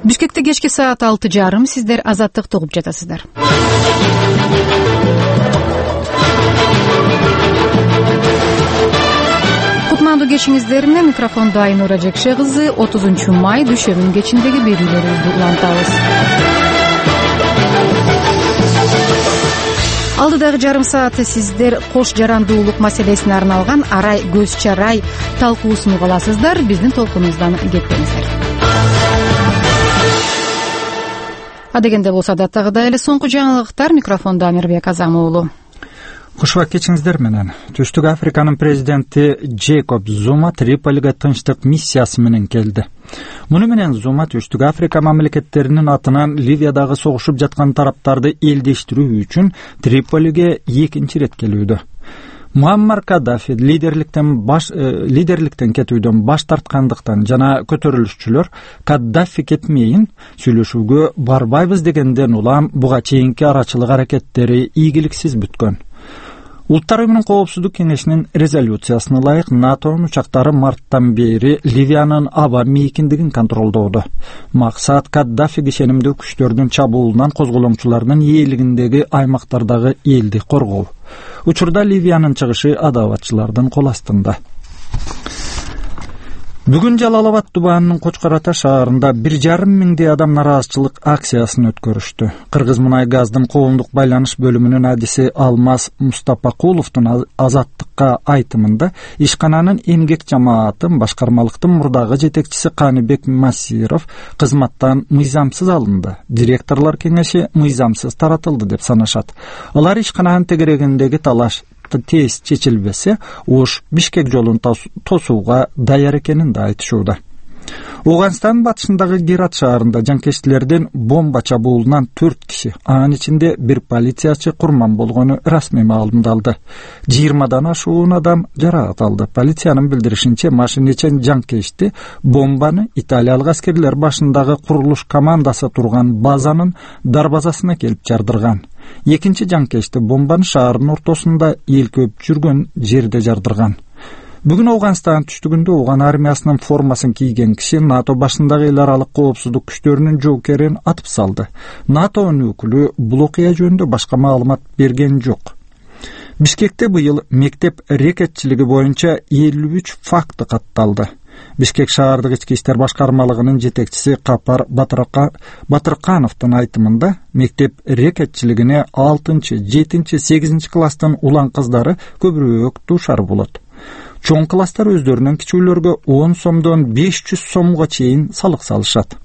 Бишкекте кечки саат 6:30 сиздер Азаттыкты угуп жатасыздар. Кутмандуу кечиңиздер менен микрофондо Айнура Жекше кызы 30 май дүйшөбүнүн кечиндеги берүүлөрүбүздү улантабыз. Алдыдагы жарым саат сиздер кош жарандуулук маселесине арналган арай көз чарай талкуусун уга аласыздар. Биздин толкунубуздан кетпеңиздер. Адегенде болсо даттагыдай эле соңку жаңылыктар. Микрофондо Амирбек Азам уулу. Кушуак кечиңиздер менен. Түштүк Африканын президенти Джейкоб Зума Триполиге тынчтык миссиясы менен келди. Муну менен Зума Түштүк Африка мамлекеттеринин атынан Ливиядагы согушуп жаткан тараптарды элдештирүү үчүн Триполиге экинчи рет келүүдө. Муаммар Каддафи лидерликтен кетүүдөн баш тарткандыктан жана көтөрүлүшчүлөр Каддафи кетмейин сүйлөшүүгө барбайбыз дегенден улам буга чейинки арачылык аракеттери ийгиликсиз бүткөн. Улуттар Уюмунун Коопсуздук кеңешинин резолюциясына ылайык НАТОнун учактары марттан бери Ливиянын аба мейкиндигин контролдоодо. Максат Каддафи ишенимдүү күчтөрдүн чабуулунан козголомчулардын ээлигиндеги аймактардагы элди коргоо. Учурда Ливиянын чыгышы адабатчылардын кол астында. Бүгүн Жалал-Абад тубаанынын Кочкор-Ата шаарында 1,5 миңдей адам нараазычылык акциясын өткөрүштү. Кыргыз мунай газдын коомдук байланыш бөлүмүнүн адиси Алмаз Мустапакуловдун Азаттыкка айтымында ишкананын эмгек жамаатын башкармалыктын мурдагы жетекчиси Каныбек Масиров кызматтан мыйзамсыз алынды. Директорлор кеңеши мыйзамсыз таратылды деп санашат. Алар ишкананын тегерегиндеги талаш тез чечилбесе, ош Бишкек жолун тосууга даяр экенин да айтышууда. Оганстан батышындагы Герат шаарында жанкечтилердин бомба чабуулунан 4 киши, анын ичинде бир полициячы курман болгону расмий маалымдалды. 20 ашуун адам жаракат алды. Полициянын билдиришинче, машинечен жанкечти бомбаны италиялык аскерлер башындагы курулуш командасы турган базанын дарбазасына келип жардырган. Экинчи жанкечти бомбаны шаардын ортосунда эл көп жүргөн жерде жардырган. Бүгүн Ауганстан түштүгүндө Ауган армиясынын формасын кийген киши НАТО башындагы эл аралык коопсуздук күчтөрүнүн жоокерин атып салды. НАТОнун өкүлү бул окуя жөнүндө башка маалымат берген жок. Бишкекте быйыл мектеп рекетчилиги боюнча 53 факты катталды. Бишкек шаардык ички иштер башкармалыгынын жетекчиси Капар Батыркановдун айтымында мектеп рекетчилигине 6, 7, 8 класстын улан кыздары көбүрөөк дуушар болот. Чоң класстар өздөрүнүн кичүүлөргө 10 сомдон 500 сомго чейин салык салышат.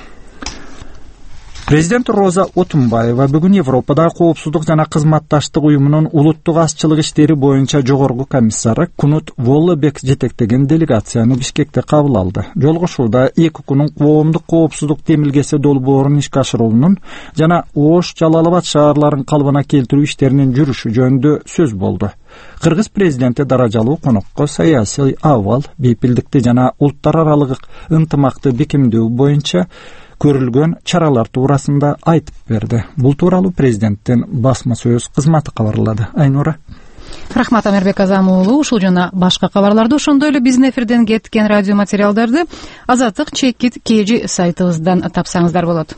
Президент Роза Отунбаева бүгүн Европада Коопсуздук жана кызматташтык уюмунун улуттук азчылык иштери боюнча жогорку комиссары Кунут Воллебек жетектеген делегацияны Бишкекте кабыл алды. Жолугушууда ЭКУКунун коомдук коопсуздук темилгеси долбоорун ишке ашыруунун жана Ош, Жалал-Абад шаарларын калыбына келтирүү иштеринин жүрүшү жөнүндө сөз болду. Кыргыз президенти даражалуу конокко саясий абал, бейпилдикти жана улуттар аралык ынтымакты бекемдөө боюнча көрүлгөн чаралар туурасында айтып берди. Бул тууралуу президенттин басма сөз кызматы кабарлады. Айнура. Рахмат Амирбек Азам уулу. Ушул жана башка кабарларды ошондой эле биздин эфирден кеткен радио материалдарды Азаттык чекит KG сайтыбыздан тапсаңыздар болот.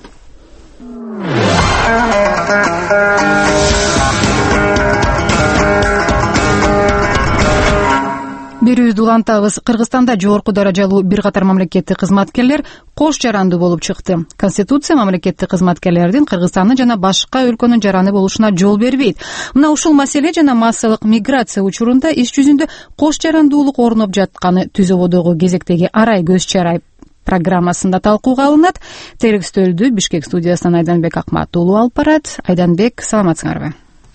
Берүүбүздү улантабыз. Кыргызстанда жогорку даражалуу бир катар мамлекеттик кызматкерлер кош жарандуу болуп чыкты. Конституция мамлекеттик кызматкерлердин Кыргызстандын жана башка өлкөнүн жараны болушуна жол бербейт. Мына ушул маселе жана массалык миграция учурунда иш жүзүндө кош жарандуулук орноп жатканы ТүЗОбодогу кезектеги арай көз чарай программасында талкууга алынат. Терекстөлдү Бишкек студиясынан Айданбек Акмат уулу алып барат. Айданбек, саламатсыңарбы?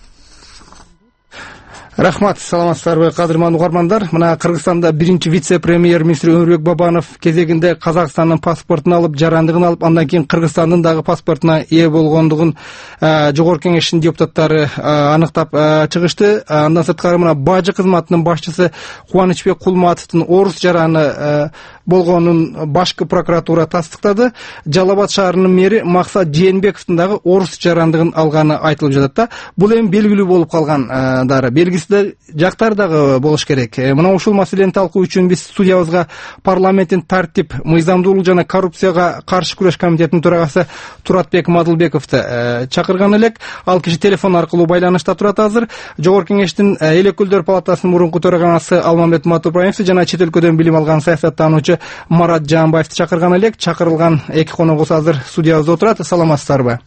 Рахмат, саламатсыздарбы, кадырман угармандар. Мына Кыргызстанда биринчи вице-премьер-министр Өмүрбек Бабанов кезегинде Казакстандын паспортун алып, жарандыгын алып, андан кийин Кыргызстандын дагы паспортуна ээ болгондугун жогорку кеңештин депутаттары аныктап чыгышты. Андан сырткары мына бажы кызматынын башчысы Кубанычбек Кулматовдун орус жараны болгонун башкы прокуратура тастыктады. Жалал Абад шаарынын мэри Максат Жээнбековдун дагы орус жарандыгын алганы айтылып жатат да. Бул эми белгилүү болуп калган дары. Белгисиз жактар дагы болуш керек. Мына ушул маселени талкуу үчүн биз студиябызга парламенттин тартип, мыйзамдуулук жана коррупцияга каршы күрөш комитетинин төрагасы Туратбек Мадылбековду чакырган элек. Ал киши телефон аркылуу байланышта турат азыр. Жогорку кеңештин эл өкүлдөр палатасынын мурунку төрагасы Алмамбет Матубраевди жана чет өлкөдөн билим алган саясаттануучу Марат Жаанбаевди чакырган элек. Чакырылган эки коногубуз азыр студиябызда отурат. Саламатсыздарбы?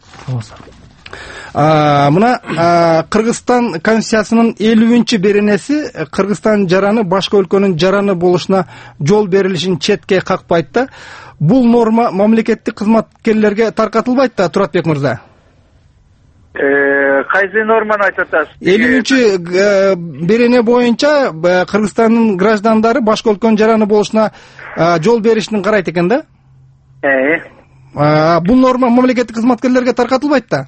Мына Кыргызстан Конституциясынын 50-беренеси Кыргызстан жараны башка өлкөнүн жараны болушуна жол берилишин четке какпайт да. Бул норма мамлекеттик кызматкерлерге таркатылбайт да, Туратбек мырза? Кайсы норманы айтып атасыз? 50-берене боюнча Кыргызстандын граждандары башка өлкөнүн жараны болушуна жол беришин карайт экен да? Бул норма мамлекеттик кызматкерлерге таркатылбайт да?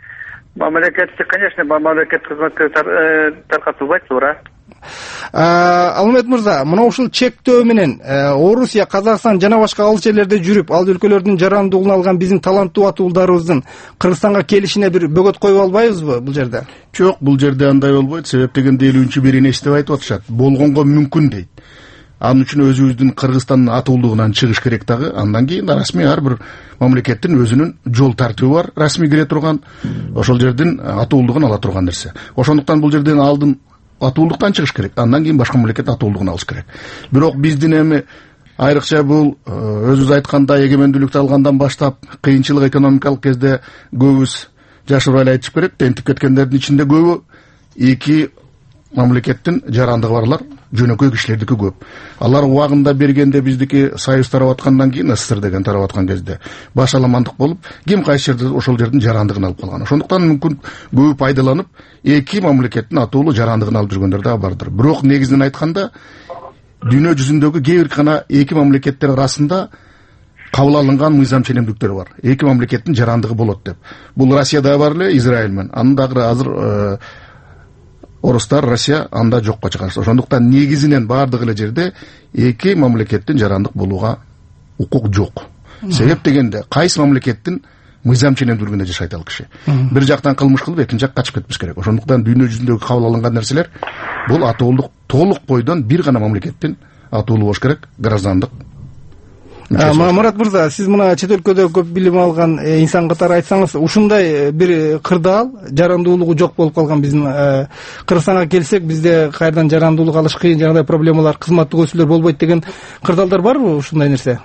Конечно, мамлекеттик кызматкерлерге таркатылбайт, туура. Алмамбет мырза, мына ушул чектөө менен Орусия, Казакстан жана башка алыс жерлерде жүрүп, ал өлкөлөрдүн жарандуулугун алган биздин таланттуу атуулдарыбыздын Кыргызстанга келишине бир бөгөт коюп албайбызбы бул жерде? Жок, бул жерде андай болбойт. Себеп дегенде 50-беренеси деп айтып атышат. Болгонго мүмкүн дейт. Анын үчүн өзүбүздүн Кыргызстандын атуулугунан чыгыш керек дагы. Андан кийин расмий ар бир мамлекеттин өзүнүн жол тартиби бар, расмий кире турган, ошол жердин атуулугун ала турган нерсе. Ошондуктан бул жерден алдын атуулуктан чыгыш керек. Андан кийин башка мамлекет атуулугун алыш керек. Бирок биздин эми айрыкча бул өзүбүз айткандай эгемендүүлүктү алгандан баштап кыйынчылык экономикалык кезде көбүбүз жашырбай айтыш керек. Тентип кеткендердин ичинде көбү эки мамлекеттин жарандыгы барлар, жөнөкөй кишилердики көп. Алар убагында бергенде биздики союз тарап аткандан кийин, СССР деген тарап аткан кезде баш аламандык болуп, ким кайсы жерде ошол жердин жарандыгын алып калган. Ошондуктан мүмкүн көбү пайдаланып, эки мамлекеттин атуулуу жарандыгын алып жүргөндөр да бардыр. Бирок негизинен айтканда, дүйнө жүзүндөгү кээ бир гана эки мамлекеттер арасында кабыл алынган мыйзам ченемдүүлүктөр бар. Эки мамлекеттин жарандыгы болот деп. Бул Россияда бар эле, Израиль менен. Анын дагы азыр орустар, Россия анда жокко чыгарышты. Ошондуктан негизинен бардык эле жерде эки мамлекеттин жарандык болууга укук жок. Себеп дегенде кайсы мамлекеттин мыйзам ченемдүүлүгүндө жашайт ал киши. Бир жактан кылмыш кылып, экинчи жакка качып кетпеш керек. Ошондуктан дүйнө жүзүндөгү кабыл алынган нерселер бул атуулук толук бойдон бир гана мамлекеттин атуулуу болуш керек, граждандык. Марат мырза, сиз мына чет өлкөдө көп билим алган инсан катары айтсаңыз, ушундай бир кырдаал, жарандуулугу жок болуп калган биздин Кыргызстанга келсек, бизде кайрадан жарандуулук алыш кыйын, жагдай проблемалар, кызматтык өсүүлөр болбойт деген кырдаалдар барбы ушундай нерсе?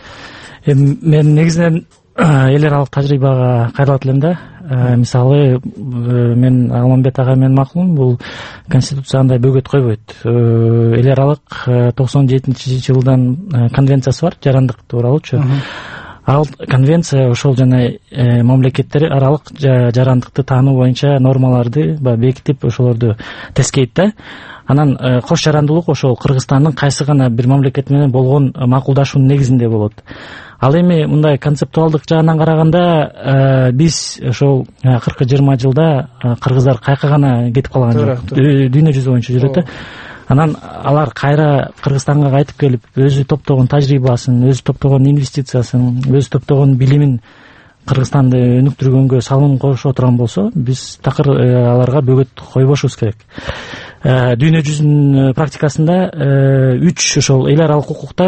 Мен негизинен эл аралык тажрыйбага кайрылат элем да. Мисалы, мен Алмамбет ага менен макулмун, бул конституция андай бөгөт койбойт. Эл аралык 97-жылдан конвенциясы бар, жарандык тууралуучу. Ал конвенция ошол жана мамлекеттер аралык жарандыкты таануу боюнча нормаларды бекитип, ошолорду тескейт да. Анан кош жарандуулук ошол Кыргызстандын кайсы гана бир мамлекет менен болгон макулдашуунун негизинде болот. Ал эми мындай концептуалдык жагынан караганда биз ошол 40-20 жылда кыргыздар каяка гана кетип калган жок. Дүйнө жүзү боюнча жүрөт да. Анан алар кайра Кыргызстанга кайтып келип, өзү топтогон тажрыйбасын, өзү топтогон инвестициясын, өзү топтогон билимин Кыргызстанды өнүктүргөнгө салым кошо турган болсо, биз такыр аларга бөгөт койбошубуз керек. Дүйнө жүзүнүн практикасында 3 ошол эл аралык укукта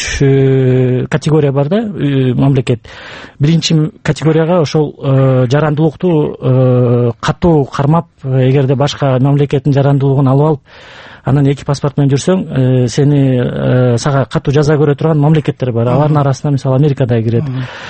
3 категория бар да, мамлекет. Биринчи категорияга ошол жарандуулукту катуу кармап, эгерде башка мамлекеттин жарандуулугун алып алып, анан эки паспорт менен жүрсөң, сени сага катуу жаза көрө турган мамлекеттер бар. Алардын арасында мисалы Америка да кирет.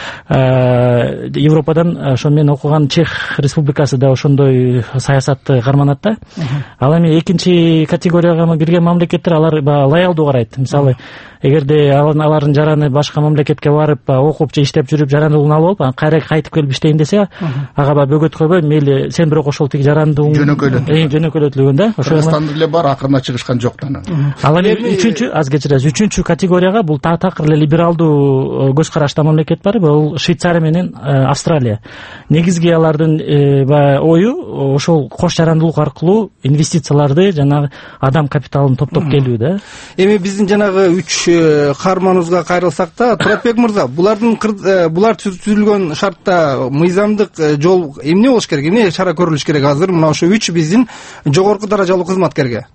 Европадан ошо мен окуган Чех республикасы да ошондой саясатты карманат да. Ал эми экинчи категорияга кирген мамлекеттер алар лоялдуу карайт. Мисалы, эгерде алардын жараны башка мамлекетке барып, окуп же иштеп жүрүп жарандуулугун алып алып, кайра кайтып келип иштейин десе, ага бөгөт койбой, мейли сен бирок ошол тиги жарандуулугун жөнөкөйлөтүлгөн да. Кыргызстанда деле бар, акырына чыгышкан жок да. Ал эми үчүнчү категорияга бул такыр эле либералдуу көз карашта мамлекет бар. Бул Швейцария менен Австралия. Негизги алардын баягы ою ошол кош жарандуулук аркылуу инвестицияларды жанагы адам капиталын топтоп келүү да. Эми биздин жанагы 3 каарманыбызга кайрылсак да, Туратбек мырза, булар түзүлгөн шартта мыйзамдык жол эмне болуш керек, эмне чара көрүлүш керек азыр мына ошо 3 биздин жогорку даражалуу кызматкерге?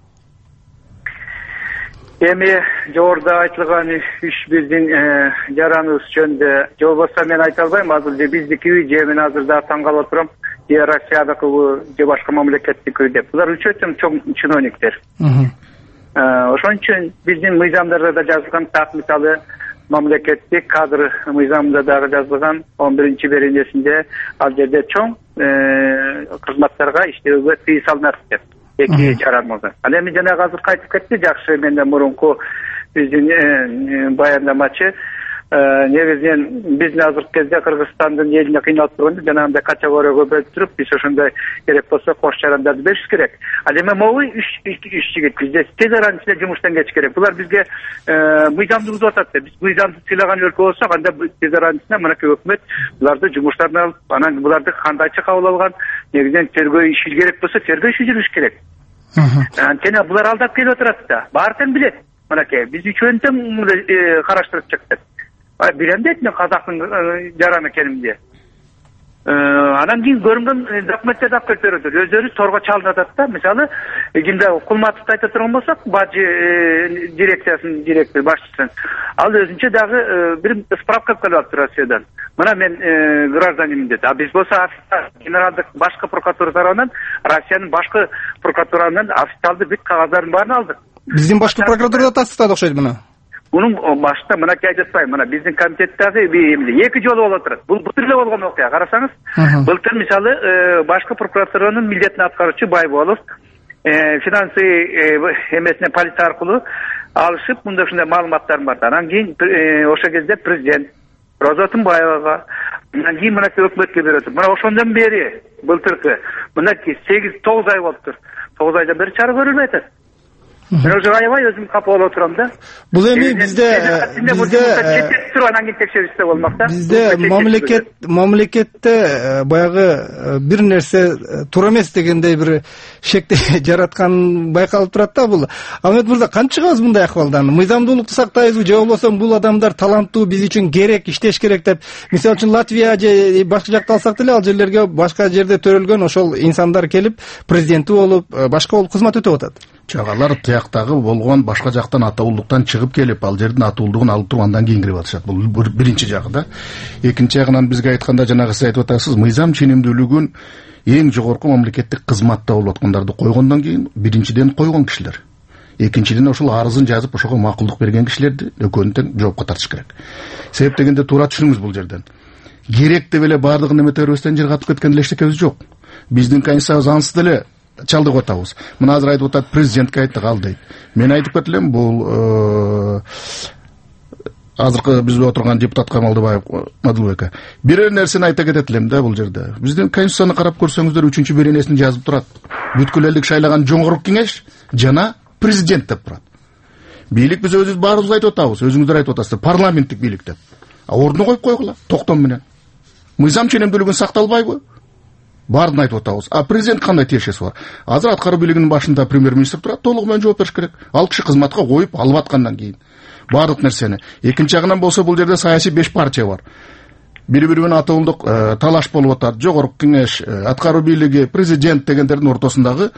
Эми жогоруда айтылган иш биздин жараныбыз жөнүндө же болбосо мен айта албайм азыр же биздикиби же мен азыр да таң калып отурам, же Россиядыкыбы же башка мамлекеттикиби деп. Булар өчө чоң чиновниктер. Ошон үчүн биздин мыйзамдарда да жазылган, так мисалы мамлекеттик кадр мыйзамында дагы жазылган 11-беренесинде ал жерде чоң кызматтарга иштөөгө тыюу салынат деп. Эки жараныбызга. Ал эми жанагы азыр кайтып кетти, жакшы менден мурунку биздин баяндамачы негизинен биздин азыркы кезде Кыргызстандын элине кыйналып турганда жанагындай категорияга бөлүп туруп, биз ошондой керек болсо кош жарандарды бериш керек. Ал эми могу иш жигит бизде тез аранын ичинде жумуштан кетиш керек. Булар бизге мыйзамды бузуп атат деп. Биз мыйзамды сыйлаган өлкө болсок, анда тез аранын ичинде мынакей өкмөт буларды жумуштарына алып, анан буларды кандайча кабыл алган, негизинен тергөө иши керек болсо тергөө иши жүрүш керек. Анткени булар алдап келип отурат да. Баары тең билет. Мынакей биз үчөөнү тең караштырып чыктык. Билем дейт мен казактын жараны экенимди. Анан кийин көрүнгөн документтерди алып келип берет. Өздөрү торго чалынып атат да. Мисалы, кимде Кулматовду айта турган болсок, бажы дирекциясынын директору, башчысы. Ал өзүнчө дагы бир справка алып келип атат Россиядан. Мына мен гражданимин дейт. А биз болсо генералдык башкы прокуратура тарабынан, Россиянын башкы прокуратурасынан официалдуу бүт кагаздардын баарын алдык. Биздин башкы прокуратурада тастыктады окшойт мына. Мунун башта мынакей айтып атпайм, мына биздин комитеттеги эки жолу болуп турат. Бул былтыр эле болгон окуя, карасаңыз. Былтыр мисалы башкы прокуратуранын милдетин аткаруучу Байболов финансы эмесине полиция аркылуу алышып, мында ушундай маалыматтар бар. Анан кийин ошол кезде президент Роза Тынбаевага, анан кийин мынакей өкмөткө берип атат. Мына ошондон бери былтыркы мынакей 8-9 ай болуптур. 9 айдан бери чара көрүлбөй атат. Мен уже аябай өзүм капа болуп турам да. Бул эми бизде анан кийин текшериште болмок да. Бизде мамлекетте баягы бир нерсе туура эмес дегендей бир шекти жараткан байкалып турат да бул. Ахмет мырза, кантип чыгабыз мындай акыбалдан? Мыйзамдуулукту сактайбызбы же болбосо бул адамдар таланттуу, биз үчүн керек, иштеш керек деп. Мисалы үчүн Латвия же башка жакта алсак деле, ал жерлерге башка жерде төрөлгөн ошол инсандар келип президенти болуп, башка болуп кызмат өтөп атат. Чагалар тияктагы болгон башка жактан атаулдуктан чыгып келип, ал жердин атаулдугун алып туруп андан кийин кирип атышат. Бул биринчи жагы да. Экинчи жагынан бизге айтканда жанагы сиз айтып атасыз, мыйзам ченемдүүлүгүн эң жогорку мамлекеттик кызматта болуп аткандарды койгондон кийин биринчиден койгон кишилер. Экинчиден ошол арызын жазып, ошого макулдук берген кишилерди экөөнү тең жоопко тартыш керек. Себеп дегенде туура түшүнүңүз бул жерден. Керек деп эле баардыгын эметип бербестен жерге катып кеткен эле эчтекебиз жок. Биздин конституция заңсыз деле чалдык атабыз. Мына азыр айтып атат, президентке айттык ал дейт. Мен айтып кетилем, бул азыркы бизде отурган депутат Камалдыбаев Мадылбек. Бир нерсени айта кетет элем да бул жерде. Биздин конституцияны карап көрсөңүздөр 3-беренесин жазып турат. Бүткүл элдик шайлаган жоңгорку кеңеш жана президент деп турат. Бийлик биз өзүбүз баарыбыз айтып атабыз, өзүңүздөр айтып атасыздар, парламенттик бийлик деп. Ордуна коюп койгула, токтом менен. Мыйзам ченемдүүлүгүн сакталбайбы? Баарын айтып атабыз. А президент кандай тиешеси бар? Азыр аткаруу бийлигинин башында премьер-министр турат, толугу менен жооп бериш керек. Ал киши кызматка коюп алып аткандан кийин баардык нерсени. Экинчи жагынан болсо бул жерде саясий 5 партия бар. Бири-бири менен атаулдук талаш болуп атат. Жогорку кеңеш, аткаруу бийлиги, президент дегендердин ортосундагы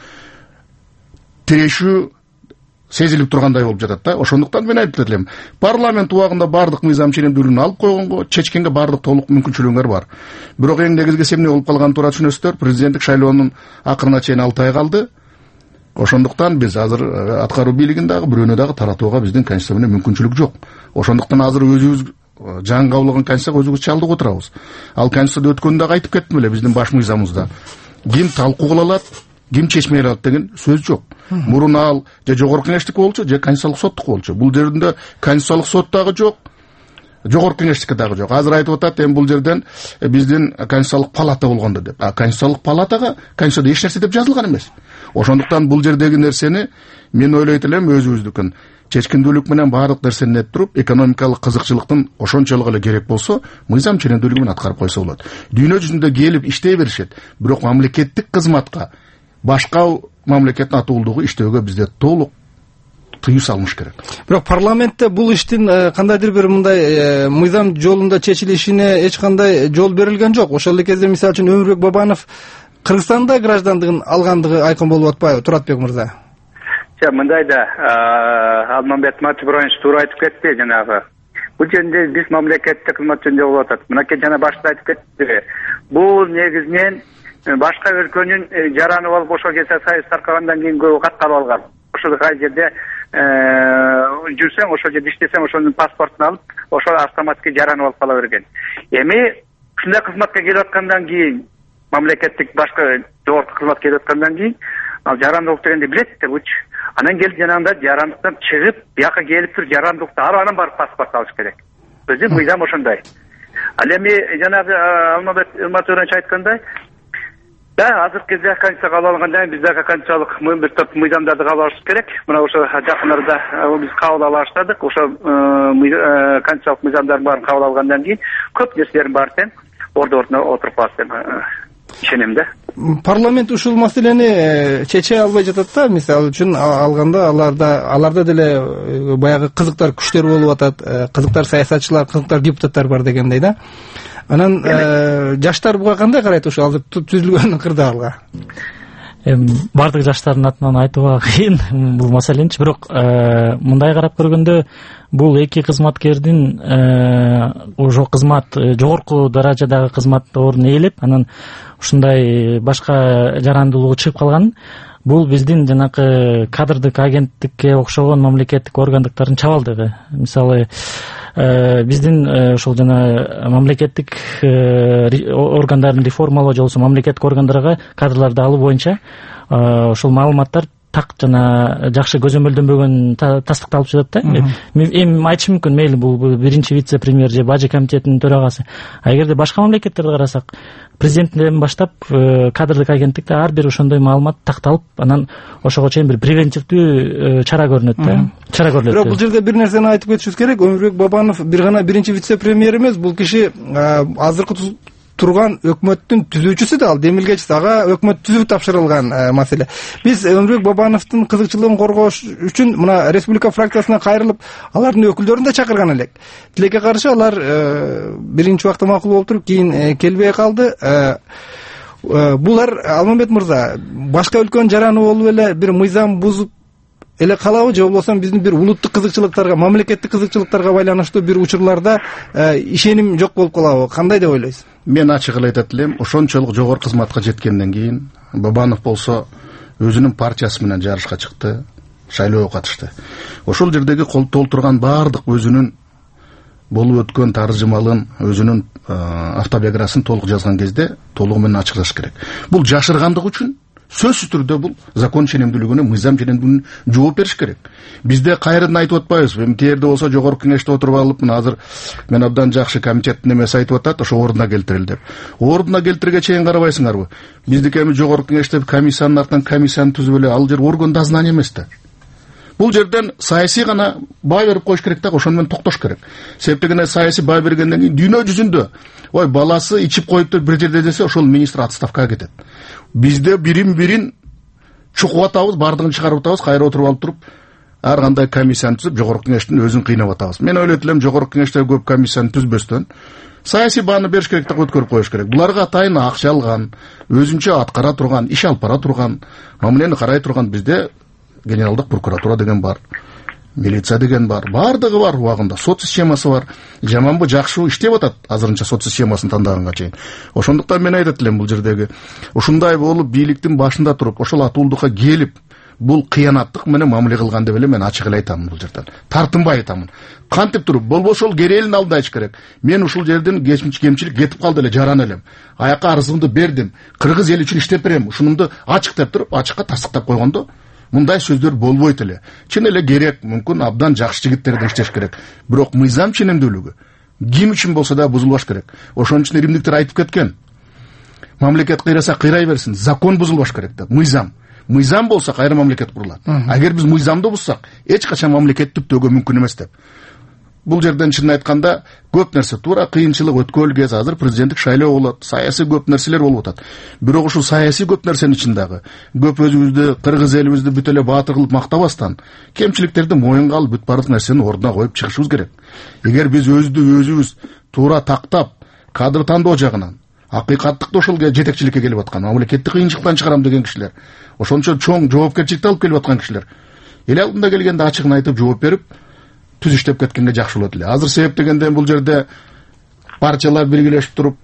тирешүү сезилип тургандай болуп жатат да. Ошондуктан мен айтып элем, парламент убагында баардык мыйзам ченемдүүлүгүн алып койгонго, чечкенге баардык толук мүмкүнчүлүгүңөр бар. Бирок эң негизгиси эмне болуп калганын туура түшүнөсүздөр. Президенттик шайлоонун акырына чейин 6 ай калды. Ошондуктан биз азыр аткаруу бийлигин дагы бирөөнү дагы таратууга биздин конституция менен мүмкүнчүлүк жок. Ошондуктан азыр өзүбүз жаңы кабылган конституцияга өзүбүз чалдык отурабыз. Ал конституцияда өткөндө дагы айтып кеттим эле биздин баш мыйзамыбызда. Ким талкуу кыла алат, ким чечме алат деген сөз жок. Мурун ал же жогорку кеңештики болчу, же конституциялык соттук болчу. Бул жерде конституциялык сот дагы жок, жогорку кеңештики дагы жок. Азыр айтып атат, эми бул жерден биздин конституциялык палата болгондо деп. А конституциялык палатага конституцияда эч нерсе деп жазылган эмес. Ошондуктан бул жердеги нерсени мен ойлойт элем өзүбүздүкүн чечкиндүүлүк менен баардык нерсени нетип туруп экономикалык кызыкчылыктын ошончолук эле керек болсо мыйзам ченемдүүлүгүн аткарып койсо болот. Дүйнө жүзүндө келип иштей беришет, бирок мамлекеттик кызматка башка мамлекеттин атуулдугу иштөөгө бизде толук тыюу салыныш керек. Бирок парламентте бул иштин кандайдыр бир мындай мыйзам жолунда чечилишине эч кандай жол берилген жок. Ошол эле кезде мисалы үчүн Өмүрбек Бабанов Кыргызстанда граждандыгын алгандыгы айкын болуп атпайбы, Туратбек мырза? Мындай да, Алмамбет Матибурович туура айтып кетти, жанагы. Бул жерде биз мамлекеттик кызмат жөнүндө болуп атат. Мынакей жана башта айтып кетти. Бул негизинен башка өлкөнүн жараны болуп ошол кезде союз таркагандан кийинки катталып алган. Ошол жерде жүрсөң, ошол жерде иштесең, ошонун паспортун алып, ошол автоматик жараны болуп кала берген. Эми ушундай кызматка келип аткандан кийин, мамлекеттик башка жогорку кызмат келип аткандан кийин, ал жарандылык дегенди билет да буч. Анан келип жанагында жарандыктан чыгып, бияка келип туруп жарандыкты алып, анан барып паспорт алыш керек. Өзү мыйзам ошондой. Ал эми жанагы Алмамбет Матибурович айткандай, да, азыркы кезде конституция кабыл алынгандан кийин биздеги конституциялык бир топ мыйзамдарды кабыл алышыбыз керек. Мына ошо жакын арада биз кабыл ала баштадык. Ошо конституциялык мыйзамдардын баарын кабыл алгандан кийин көп нерселердин баары тең ордуна отуруп калат деп ишенем да. Парламент ушул маселени чече албай жатат да. Мисалы үчүн алганда аларда деле баягы кызыктар күчтөр болуп атат, кызыктар саясатчылар, кызыктар депутаттар бар дегендей да. Анан жаштар буга кандай карайт ошо азыр түзүлгөн кырдаалга? Бардык жаштардын атынан айтууга кыйын бул маселеничи, бирок мындай карап көргөндө бул эки кызматкердин ошо кызмат жогорку даражадагы кызмат ордун ээлеп, анан ушундай башка жарандуулугу чыгып калган, бул биздин жанакы кадрдык агенттикке окшогон мамлекеттик органдыктардын чабалдыгы. Мисалы биздин ошол жана мамлекеттик органдарын реформалоо же болбосо мамлекеттик органдарга кадрларды алуу боюнча ошол маалыматтар так жана жакшы көзөмөлдөнбөгөн тастыкталып жатат да. Эми айтышым мүмкүн, мейли бул биринчи вице-премьер же бажы комитетинин төрагасы. А эгерде башка мамлекеттерди карасак, президенттен баштап кадрдык агенттикте ар бир ошондой маалымат такталып, анан ошого чейин бир превентивдүү чара көрүнөт да. Чара көрүлөт. Бирок бул жерде бир нерсени айтып кетишибиз керек. Өмүрбек Бабанов бир гана биринчи вице-премьер эмес, бул киши азыркы турган өкмөттүн түзүүчүсү да, ал демилгечиси, ага өкмөт түзүү тапшырылган маселе. Биз Өмүрбек Бабановдун кызыкчылыгын коргош үчүн мына республика фракциясына кайрылып, алардын өкүлдөрүн да чакырган элек. Тилекке каршы алар биринчи убакта макул болуп туруп, кийин келбей калды. Булар, Алмамбет мырза, башка өлкөнүн жараны болуп эле бир мыйзам бузуп эле калабы, же болбосо биздин бир улуттук кызыкчылыктарга, мамлекеттик кызыкчылыктарга байланыштуу бир учурларда ишеним жок болуп калабы? Кандай деп ойлойсуз? Мен ачык эле айтат элем, ошончолук жогорку кызматка жеткенден кийин Бабанов болсо өзүнүн партиясы менен жарышка чыкты, шайлоого катышты. Ошол жердеги толтурган баардык өзүнүн болуп өткөн таржымалын, өзүнүн автобиографиясын толук жазган кезде толугу менен ачыкташ керек. Бул жашыргандык үчүн сөзсүз түрдө бул закон ченемдүүлүгүнө, мыйзам ченемдүүлүгүнө жооп бериш керек. Бизде кайрадан айтып атпайбызбы? Эми терде болсо жогорку кеңеште отуруп алып, мына азыр мен абдан жакшы комитеттин эмеси айтып атат, ошо ордуна келтирил деп. Ордуна келтирге чейин карабайсыңарбы? Биздики эми жогорку кеңеште комиссиянын артынан комиссияны түзүп эле, ал жер орган дознание эмес да. Бул жерден саясий гана бай берип коюш керек да, ошону менен токтош керек. Себеп дегенде саясий бай бергенден кийин дүйнө жүзүндө ой баласы ичип коюптур бир жерде десе, ошол министр отставкага кетет. Бизде бирин чукуп атабыз, бардыгын чыгарып атабыз, кайра отуруп алып туруп, ар кандай комиссияны түзүп, жогорку кеңештин өзүн кыйнап атабыз. Мен ойлойт элем, жогорку кеңеште көп комиссияны түзбөстөн саясий бааны бериш керек деп өткөрүп коюш керек. Буларга атайын акча алган, өзүнчө аткара турган, иш алып бара турган, мамилени карай турган бизде генералдык прокуратура деген бар, милиция деген бар, бардыгы бар убагында, сот системасы бар. Жаманбы, жакшыбы иштеп атат азырынча сот системасын тандаганга чейин. Ошондуктан мен айтат элем, бул жердеги ушундай болуп бийликтин башында туруп, ошол атуулдукка келип, бул кыянаттык менен мамиле кылган деп эле мен ачык эле айтамын бул жерден. Тартынбай айтамын. Кантип туруп, болбосо ошол керелин алдында айтыш керек. Мен ушул жерден кемчилик кетип калды эле, жаран элем. Аяка арызымды бердим. Кыргыз эли үчүн иштеп берем. Ушунумду ачык деп туруп, ачыкка тастыктап койгондо мындай сөздөр болбойт эле. Чын эле керек, мүмкүн абдан жакшы жигиттерден иштеш керек. Бирок мыйзам ченемдүүлүгү ким үчүн болсо да бузулбаш керек. Ошон үчүн римдиктер айтып кеткен. Мамлекет кыйраса кыйрай берсин, закон бузулбаш керек деп. Мыйзам мыйзам болса кайра мамлекет курулат. Агер биз мыйзамды бузсак, эч качан мамлекет түптөөгө мүмкүн эмес деп. Бул жерден чын айтканда көп нерсе туура кыйынчылык өткөл кез азыр президенттик шайлоо болот, саясий көп нерселер болуп атат. Бирок ушул саясий көп нерсенин ичинде дагы көп өзүбүздү, кыргыз элибизди бүт эле баатыр кылып мактабастан, кемчиликтерди моюнга алып бүт бардык нерсени ордуна коюп чыгышыбыз керек. Эгер биз өзүбүз туура тактап, кадр тандоо жагынан акыйкаттыкта ошол жетекчиликке келип аткан, мамлекетти кыйынчылыктан чыгарам деген кишилер, ошончо чоң жоопкерчиликти алып келип аткан кишилер эл алдында келгенде ачыгын айтып жооп берип түз иштеп кеткенге жакшы болот эле. Азыр себеп дегенде бул жерде партиялар биргелешип туруп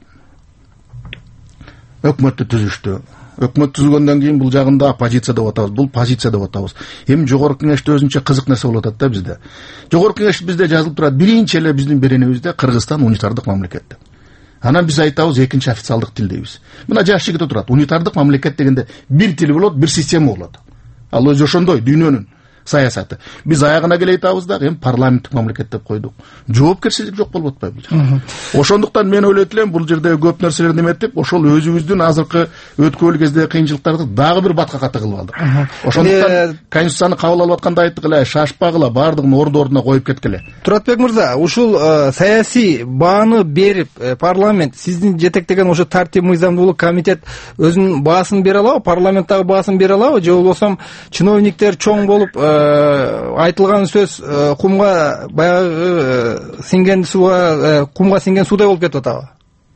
өкмөттү түзүштү. Өкмөт түзүлгөндөн кийин бул жагында оппозиция деп атабыз, бул позиция деп атабыз. Эми жогорку кеңеште өзүнчө кызык нерсе болуп атат да бизде. Жогорку кеңеш бизде жазылып турат, биринчи эле биздин беренебизде Кыргызстан унитардык мамлекет деп. Анан биз айтабыз экинчи официалдык тил дейбиз. Мына жаш жигит турат. Унитардык мамлекет дегенде бир тил болот, бир система болот. Ал өзү ошондой дүйнөнүн саясаты. Биз аягына келе айтабыз да, эми парламенттик мамлекет деп койдук. Жоопкерчилик жок болуп атпайбы бул жерде? Ошондуктан мен ойлойт элем, бул жерде көп нерселерди эметтип, ошол өзүбүздүн азыркы өткөл кезде кыйынчылыктарды дагы бир батка кылып алдык. Ошондуктан конституцияны кабыл алып атканда айттык эле, шашпагыла, баардыгын ордуна коюп кеткиле. Туратбек мырза, ушул саясий бааны берип парламент сиздин жетектеген ошо тартип мыйзамдуулук комитет өзүнүн баасын бере алабы, парламенттагы баасын бере алабы, же болбосо чиновниктер чоң болуп айтылган сөз кумга баягы сиңген сууга кумга сиңген суудай болуп кетип атабы?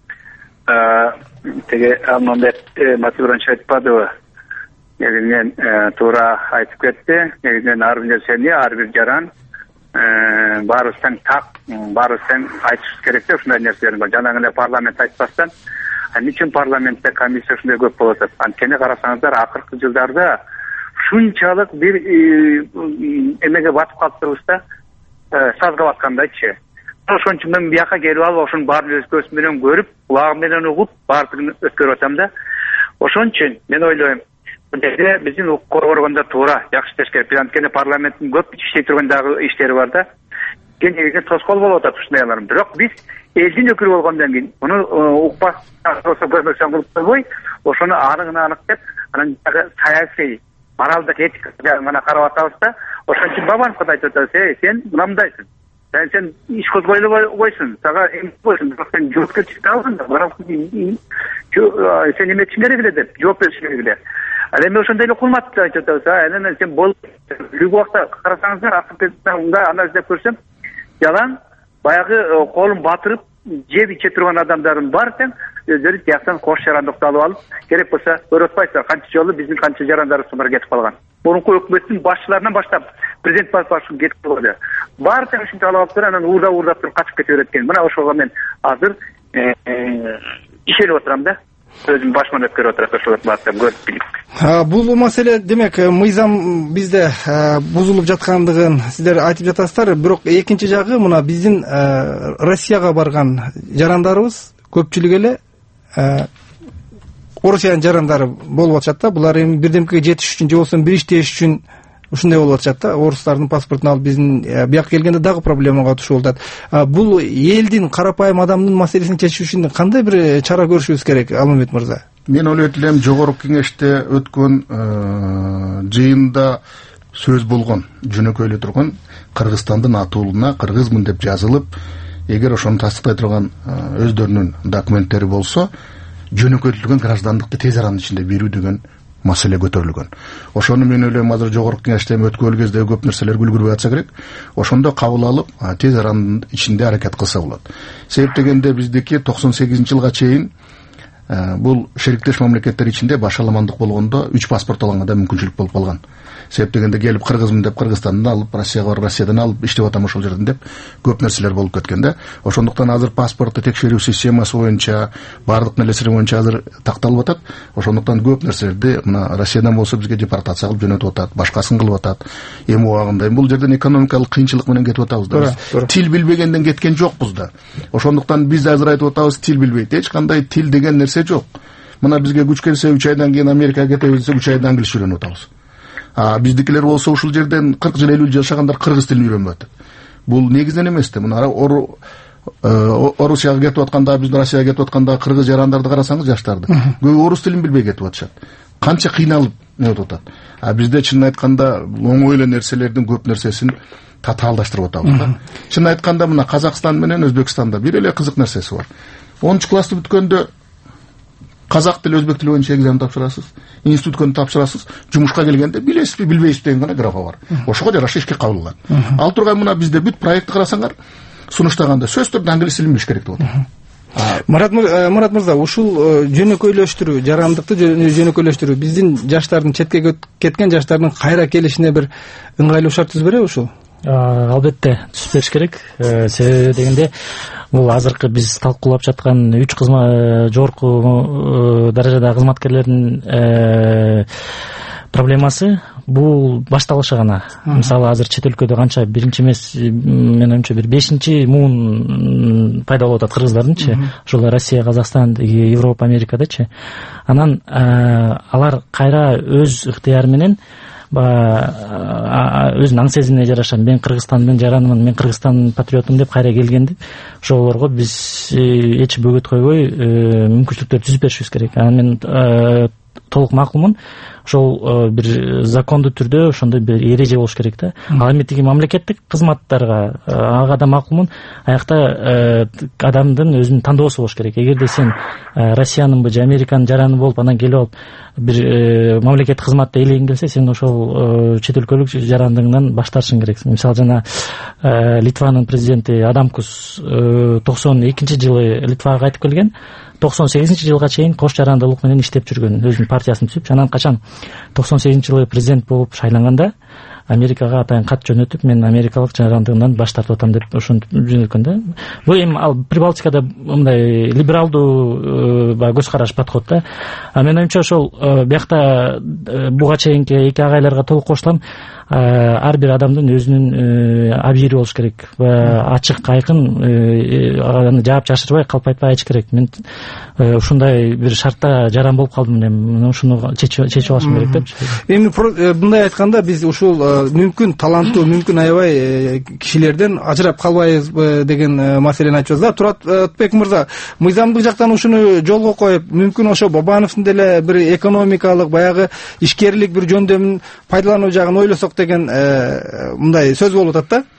Теге Алмамбет Матибирович айтпадыбы? Негизинен туура айтып кетти. Негизинен ар бир нерсени, ар бир жаран баарыбыз так, баарыбыз айтышыбыз керек деп ушундай нерселер бар. Жанагы эле парламент айтпастан, эмне парламентте комиссия ушундай көп болуп атат? Анткени карасаңыздар, акыркы жылдарда шунчалык бир эмеге батып калыптырбыз да, сазга баткандайчы. Ошон үчүн мен бияка келип алып, ошонун баарын өз көзүм менен көрүп, кулагым менен угуп, баардыгын өткөрүп атам да. Ошон үчүн мен ойлойм, бул жерде биздин укук коргогондо туура жакшы иштеш керек. Анткени парламенттин көп иштей турган дагы иштери бар да. Негизинен тоскоол болуп атат ушундайлар. Бирок биз элдин өкүлү болгондон кийин муну укпас болсо көзөмсөн кылып койбой, ошону анык деп, анан саясий моралдык этика жагына карап атабыз да. Ошон үчүн Бабановго айтып атабыз, сен мынандайсың. Сен иш козгойло койсуң, сага эми койсуң, бирок сен жоопкерчиликти алдың да, сен эметишиң керек эле деп, жооп беришиң керек эле. Ал эми ошондой эле кулматты айтып атабыз, анан сен болуп бүгүнкү убакта карасаңыздар, акыркыда аны издеп көрсөм, жалаң баягы колун батырып жеп иче турган адамдардын баары өздөрү тияктан кош жарандыкты алып алып, керек болсо көрөтпайсыздар, канча жолу биздин канча жарандарыбыз бар кетип калган. Мурунку өкмөттүн башчыларынан баштап президент башчысы кетип калды. Баары ушинтип алып алыптыр, анан уурдап туруп качып кете берет экен. Мына ошого мен азыр ишенип отурам да. Өзүм башыман өткөрүп отурат ошолордун баарын көрүп билип. Бул маселе демек мыйзам бизде бузулуп жаткандыгын сиздер айтып жатасыздар, бирок экинчи жагы мына биздин Россияга барган жарандарыбыз көпчүлүгү эле Орусиянын жарандары болуп атышат да. Булар эми бирдемкеге жетиш үчүн же болбосо бир иштеш үчүн ушундай болуп атышат да. Орустардын паспортун алып биздин бияка келгенде дагы проблемага түшүп атат. Бул элдин карапайым адамдын маселесин чечиш үчүн кандай бир чара көрүшүбүз керек, Алмамбет мырза? Мен ойлойт элем, жогорку кеңеште өткөн жыйында сөз болгон, жөнөкөйлө турган Кыргызстандын атуулуна кыргызмын деп жазылып, эгер ошону тастыктай турган өздөрүнүн документтери болсо, жөнөкөйтүлгөн граждандыкты тез аранын ичинде берүү деген маселе көтөрүлгөн. Ошону мен ойлойм, азыр жогорку кеңеште өткөн кезде көп нерселер күлгүрбөй атса керек. Ошондо кабыл алып, тез аранын ичинде аракет кылса болот. Себеп дегенде биздики 98-жылга чейин бул шериктеш мамлекеттер ичинде башаламандык болгондо 3 паспорт алганга да мүмкүнчүлүк болуп калган. Себеп дегенде келип кыргызмын деп Кыргызстандан алып, Россияга барып Россиядан алып иштеп атам ошол жерден деп көп нерселер болуп кеткен да. Ошондуктан азыр паспортты текшерүү системасы боюнча, бардык нерселер боюнча азыр такталып атат. Ошондуктан көп нерселерди мына Россиядан болсо бизге депортация кылып жөнөтүп атат, башкасын кылып атат. Эми убагында бул жерден экономикалык кыйынчылык менен кетип атабыз да. Тил билбегенден кеткен жокпуз да. Ошондуктан биз азыр айтып атабыз, тил билбейт. Эч кандай тил деген нерсе жок. Мына бизге күч келсе 3 айдан кийин Америкага кетебиз десе 3 айда англис үйрөнүп атабыз. Биздикилер болсо ушул жерден 40 жыл 50 жыл жашагандар кыргыз тилин үйрөнүп атат. Бул негизден эмес да. Мына Орусияга кетип атканда, биздин Россияга кетип атканда кыргыз жарандарды карасаңыз, жаштарды көбү орус тилин билбей кетип атышат. Канча кыйналып өтүп атат. А бизде чынын айтканда оңой эле нерселердин көп нерсесин татаалдаштырып атабыз да. Чынын айтканда мына Казакстан менен Өзбекстанда бир эле кызык нерсеси бар. 10-классты бүткөндө казак тили, өзбек тили боюнча экзамен тапшырасыз, институтканы тапшырасыз, жумушка келгенде билесизби, билбейсизби деген гана графа бар. Ошого жараша ишке кабыл кылат. Ал турган мына бизде бүт проектти карасаңар, сунуштаганда сөзсүз түрдө англис тилин билиш керек деп атат. Мурат мырза, ушул жөнөкөйлөштүрүү, жарандыкты жөнөкөйлөштүрүү биздин жаштардын, четке кеткен жаштардын кайра келишине бир ыңгайлуу шарт түзүп береби ушул? Албетте түзүп бериш керек. Себеби дегенде бул азыркы биз талкуулап жаткан 3 жогорку даражадагы кызматкерлердин проблемасы бул башталышы гана. Мисалы азыр чет өлкөдө канча биринчи эмес, менин оюмча бир 5-чи муун пайда болуп атат кыргыздардынчы. Ошол Россия, Казакстан, Европа, Америкадачы. Анан алар кайра өз ыктыяры менен өзүнүн аң сезимине жараша мен Кыргызстанмен жаранмын, мен Кыргызстан патриотумун деп кайра келгенди ошолорго биз эч бөгөт койбой мүмкүнчүлүктөр түзүп беришибиз керек. Анан мен толук макулмун. Ошол бир закондуу түрдө ошондой бир эреже болуш керек да. Ал эми тиги мамлекеттик кызматтарга ага да макулмун. Аякта адамдын өзүнүн тандоосу болуш керек. Эгерде сен Россиянынбы же Американын жараны болуп анан келип алып бир мамлекеттик кызматта элегиң келсе, сен ошол чет өлкөлүк жарандыгыңдан баш тартышың керек. Мисалы жана Литванын президенти Адамкус 92-жылы Литвага кайтып келген. 98-жылга чейин кош жарандылык менен иштеп жүргөн, өзүнүн партиясын түзүп, анан качан 98-жылы президент болуп шайланганда Америкага атайын кат жөнөтүп, мен америкалык жарандыгымдан баш тартып атам деп ошентип жөнөткөн да. Бул эми ал Прибалтикада мындай либералдуу көз караш, подход да. Менин оюмча ошол биякта буга чейинки эки агайларга толук кошулам. Ар бир адамдын өзүнүн абийири болуш керек. Ачык, айкын, аны жаап жашырбай, калпайтпай айтыш керек. Мен ушундай бир шартта жаран болуп калдым, мен ушуну чечип алышым керек деп. Эми мындай айтканда биз ушул мүмкүн таланттуу, мүмкүн аябай кишилерден ажырап калбайбызбы деген маселени айтабыз да. Туратбек мырза, мыйзамдык жактан ушуну жолго коюп, мүмкүн ошо Бабановдун деле бир экономикалык, баягы ишкерлик бир жөндөмүн пайдалануу жагын ойлосок деген мындай сөз болуп атат да.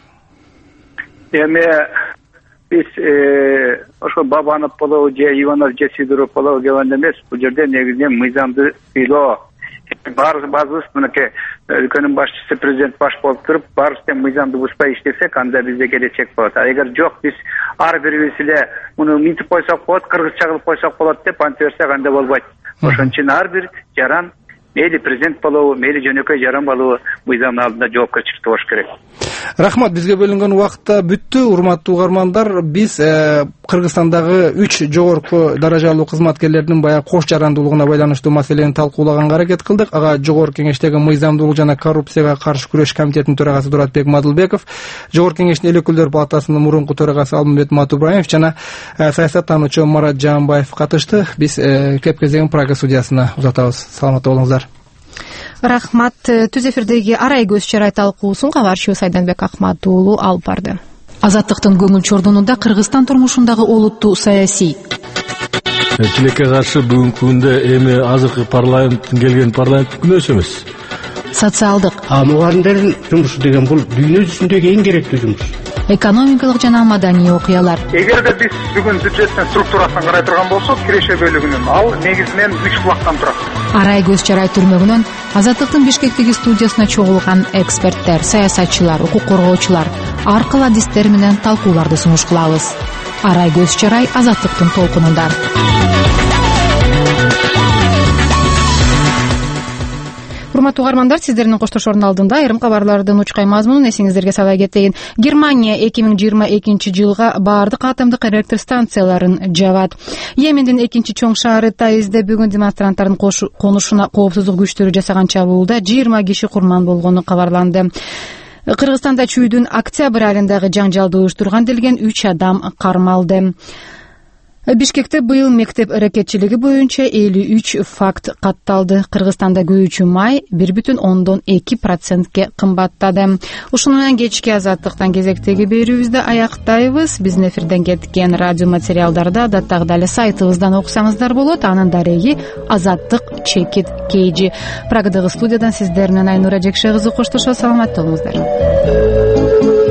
Эми биз ошо Бабанов болобу же Иванов же Сидоров болобу дегенде эмес, бул жерде негизинен мыйзамды ыйлоо. Баарыбыз мынакей өлкөнүн башчысы, президент баш болуп туруп, баарыбыз тең мыйзамды бузбай иштесек, анда бизде келечек болот. А эгер жок, биз ар бирибиз эле муну минтип койсок болот, кыргызча кылып койсок болот деп анте берсек, анда болбойт. Ошон үчүн ар бир жаран, мейли президент болобу, мейли жөнөкөй жаран болобу, мыйзамдын алдында жоопкерчиликти болуш керек. Рахмат, бизге бөлүнгөн убакытта бүттү. Урматтуу угармандар, биз Кыргызстандагы 3 жогорку даражалуу кызматкерлердин баягы кош жарандуулугуна байланыштуу маселени талкуулаганга аракет кылдык. Ага Жогорку кеңештеги мыйзамдуулук жана коррупцияга каршы күрөш комитетинин төрагасы Туратбек Мадылбеков, Жогорку кеңештин эл өкүлдөр палатасынын мурунку төрагасы Алмамбет Матубраев жана саясаттануучу Марат Жаанбаев катышты. Биз кеп кезеген Прага судьясына узатабыз. Саламатта болуңуздар. Рахмат. Түз эфирдеги арай көз чарай талкуусун кабарчыбыз Айданбек Акматуулу алып барды. Азаттыктын көңүл чордонунда Кыргызстан турмушундагы олуттуу саясий тилекке каршы бүгүнкү күндө эми азыркы парламенттин келген парламенттик күнөөсү эмес. Социалдык, мугалимдердин жумушу деген бул дүйнө жүзүндөгү эң керектүү жумуш. Экономикалык жана маданий окуялар. Эгерде биз бүгүн бюджеттин структурасын карай турган болсок, киреше бөлүгүнүн ал негизинен 3 булактан турат. Арай көз чарай түрмөгүнөн Азаттыктын Бишкектеги студиясына чогулган эксперттер, саясатчылар, укук коргоочулар аркыл адистер менен талкууларды сунуш кылабыз. Арай көз чарай Азаттыктын толкунунда. Урматтуу угармандар, сиздердин коштошоордун алдында айрым кабарлардын учкай мазмунун эсиңиздерге сала кетейин. Германия 2022-жылга баардык атомдук электр станцияларын жабат. Йемендин экинчи чоң шаары Таизде бүгүн демонстранттардын конушуна коопсуздук күчтөрү жасаган чабуулда 20 киши курман болгону кабарланды. Кыргызстанда чүйдүн октябрь айындагы жаңжалды уюштурган делген 3 адам кармалды. Бишкекте быйыл мектеп аракетчилиги боюнча 53 факт катталды. Кыргызстанда күйүүчү май 1,2%ке кымбаттады. Ушуну менен кечки азаттыктан кезектеги берүүбүздү аяктайбыз. Биздин эфирден кеткен радио материалдарды адаттагыдай эле сайтыбыздан окусаңыздар болот. Анын дареги Азаттык чекит KG. Прагадагы студиядан сиздер менен Айнура Жекше кызы коштошот. Саламатта болуңуздар.